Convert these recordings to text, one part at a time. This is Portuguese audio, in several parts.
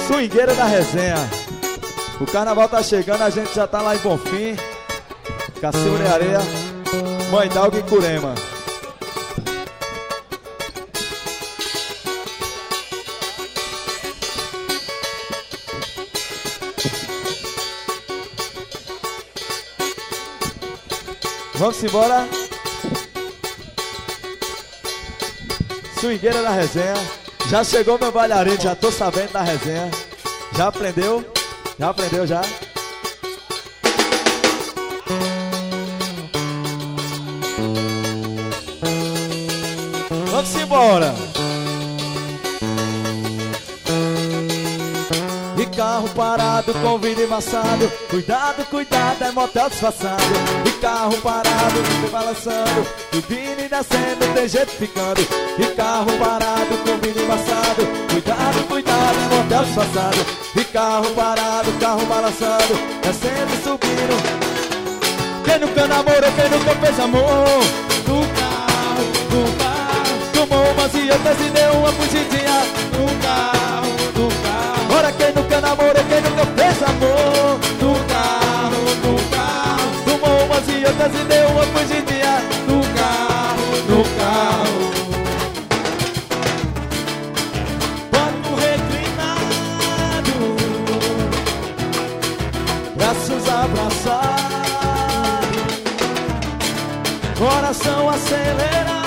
Swingueira da resenha. O carnaval tá chegando, a gente já tá lá em Bonfim, Cacilda e Areia, Mãe d'Alga e Curema. Vamos embora. Swingueira da resenha. Já chegou meu bailarino, já tô sabendo da resenha. Já aprendeu? Já aprendeu já? Vamos embora. E carro parado com vidro embaçado, cuidado, cuidado, é motel disfarçado. E carro parado, vidro balançando, subindo e descendo, tem gente ficando. E carro parado com vidro embaçado, cuidado, cuidado, é motel disfarçado. E carro parado, carro balançando, descendo e subindo. Quem nunca namorou, quem nunca fez amor? No carro, tomou umas e outras e deu uma fugidinha. No carro. Ora, quem nunca namorou, quem nunca fez amor? No carro, tomou umas e outras e deu uma fugidinha. No carro. Banco reclinado, braços abraçados, coração acelerado.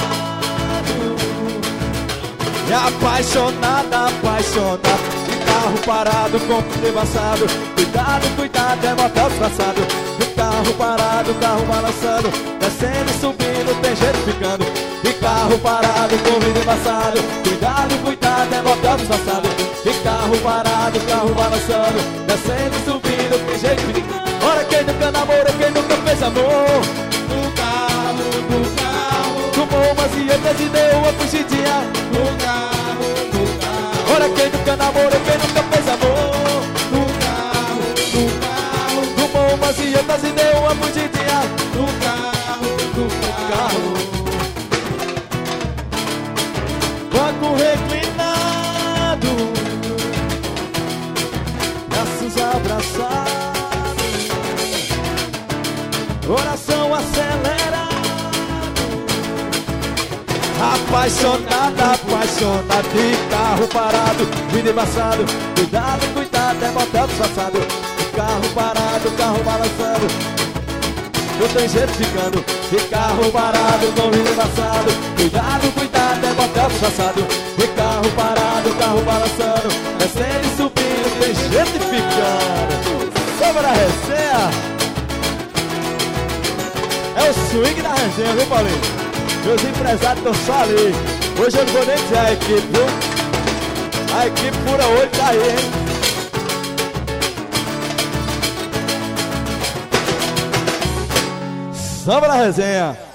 E apaixonada, apaixonada. Carro parado com vidro embaçado, cuidado, cuidado, é motel disfarçado. E carro parado, carro balançando, descendo e subindo, tem gente ficando. E carro parado com vidro embaçado, cuidado, cuidado, é motel disfarçado. E carro parado, carro balançando, descendo e subindo, tem gente ficando. Ora, quem nunca namorou, quem nunca fez amor? No carro, tomou umas e outras e deu uma fugidinha. No carro. Ora, quem nunca namorou, quem nunca fez amor? No carro, tomou umas e outras e deu uma fugidinha. No carro. Banco reclinado, braços abraçados, coração acelerado. Apaixonada, apaixonada, de carro parado, vidro embaçado, cuidado, cuidado, é motel disfarçado. De carro parado, carro balançando, não tem gente ficando. De carro parado, com vidro embaçado, cuidado, cuidado, é motel disfarçado. De carro parado, carro balançando, descendo e subindo, tem gente ficando. Sobre a resenha, é o swing da resenha, viu, Paulinho? Meus empresários estão só ali. Hoje eu não vou nem dizer a equipe, viu? A equipe pura olho tá aí, hein? Samba na resenha.